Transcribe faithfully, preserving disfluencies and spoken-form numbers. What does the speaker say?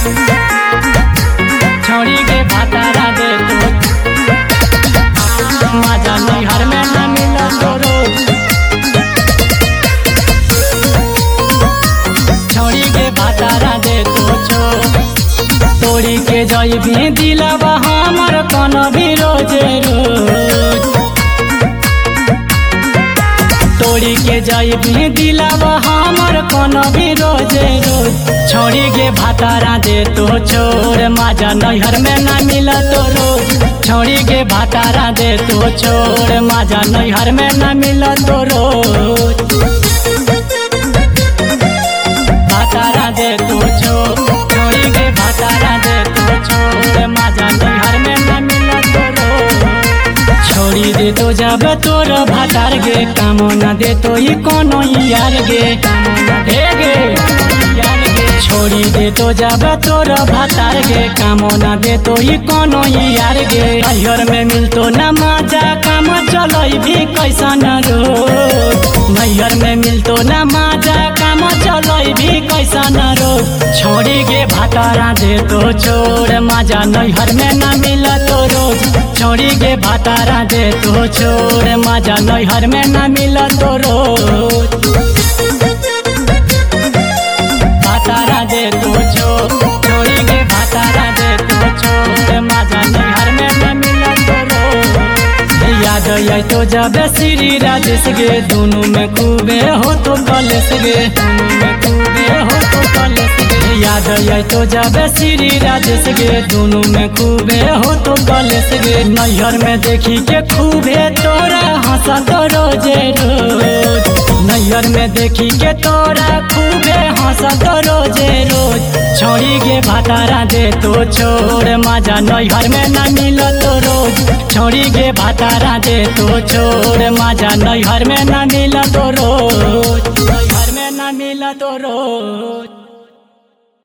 छोड़ी के भातारा दे तो मजा नैहर में न मिला तो रोज। छोड़ी के भातारा दे तो छो तोड़ी के जइबी दिलवा हमर कौन भी रोजे रोज। तोड़ी के जइबी दिलवा हमर कौन भी रोजे रोज। छोड़ी के भातारा दे तो छोड़ मजा नैहर में न मिला तो रोज। छोड़ी के भातारा दे तो छोड़ मजा नैहर में न मिला तो रोज। भातारा दे तो छोड़ छोड़ी के भातारा दे तो छोड़ मजा नैहर में न मिला तो रोज। छोड़ी दे तो जब तोर भातार गे कामो न दे तो ही कोनो यार गे हे गे यार गे। छोड़ी दे तो जब तोर भातार गे कामो न दे तो ही कोनो यार गे। नैहर में मिलतो न मजा काम चलई भी कैसन रोज। नैहर में मिलतो न मजा काम चलई भी कैसन रोज। छोड़ी गे भातारा दे तो छोड़ मजा नैहर में न मिला तो रोज। छोड़ी गे भातारा दे तो छोड़ मजा नैहर में न मिला तो रोज। भातारा दे तो छोड़ छोड़ी गे भातारा दे तो छोड़ मजा नैहर में न मिला तो रोज। याद आई तो जब श्री राजेश गे दोनों में खूबे हो तो कलेश गे दोनों में खूबे हो तो कलेश गे। याद आई तो जब श्री राजेश गे दोनों में खूबे हो तो कलेश गे। नैहर में देखी के खूबे तोरा हंसा तो रोजे रोज। नैहर में देखी के तोरा खूबे हंसा तो रोजे रोज। छोड़ी गे भातारा दे तो छोड़ मजा नैहर में न मिला तो रोज। छोड़ी गे भातारा दे तो छोड़ मजा नैहर में न मिला तो रोज। नैहर में न मिला तो रोज।